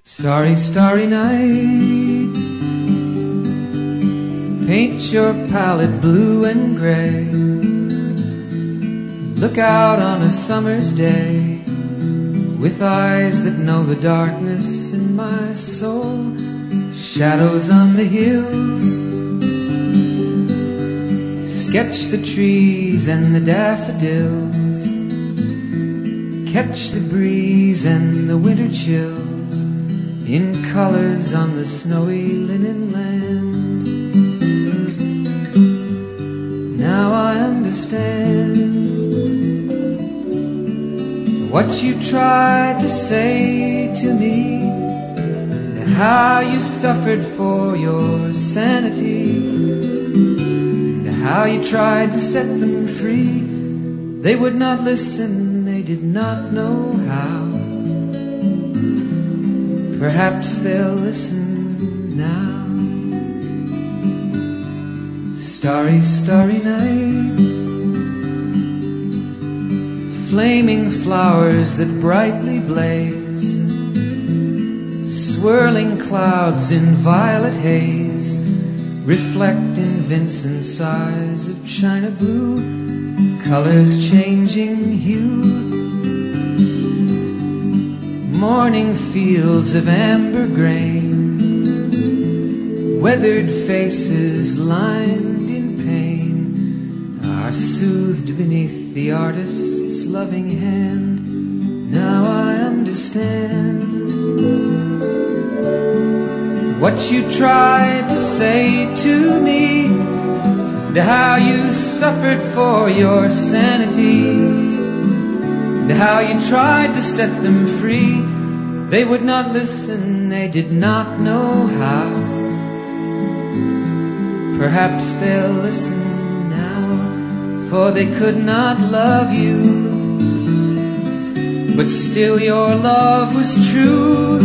Starry, starry night, paint your palette blue and gray. Look out on a summer's day with eyes that know the darkness in my soul. Shadows on the hills, sketch the trees and the daffodils, catch the breeze and the winter chills in colors on the snowy linen land. Now I understand what you tried to say to me, and how you suffered for your sanity, and how you tried to set them free. They would not listen, they did not know how. Perhaps they'll listen now. Starry, starry night, flaming flowers that brightly blaze, swirling clouds in violet haze, reflect in Vincent's eyes of china blue, colors changing hue. Morning fields of amber grain, weathered faces lined in pain, are soothed beneath the artist's loving hand. Now I understand what you tried to say to me, and how you suffered for your sanity, and how you tried to set them free. They would not listen, they did not know how. Perhaps they'll listen now, for they could not love you, but still your love was true.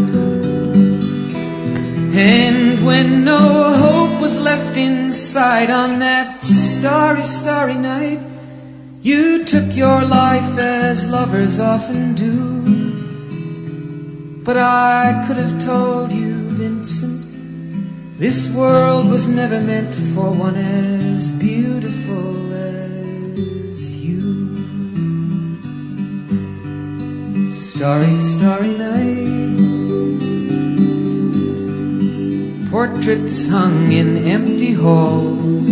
And when no hope was left inside on that starry, starry night, you took your life as lovers often do. But I could have told you, Vincent, this world was never meant for one as beautiful as you. Starry, starry night, portraits hung in empty halls,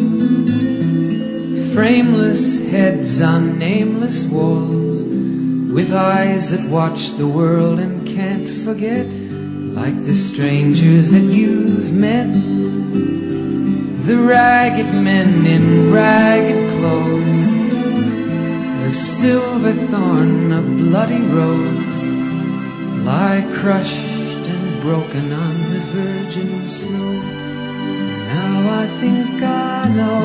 frameless heads on nameless walls, with eyes that watch the world and can't forget, like the strangers that you've met, the ragged men in ragged clothes, a silver thorn, a bloody rose, lie crushed and broken on the virgin snow. Now I think I know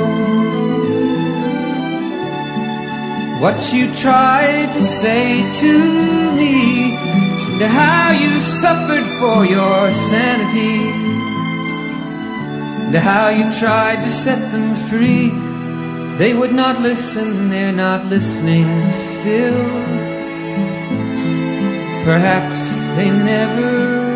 what you tried to say to me, and how you suffered for your sanity, and how you tried to set them free. They would not listen, they're not listening still. Perhaps they never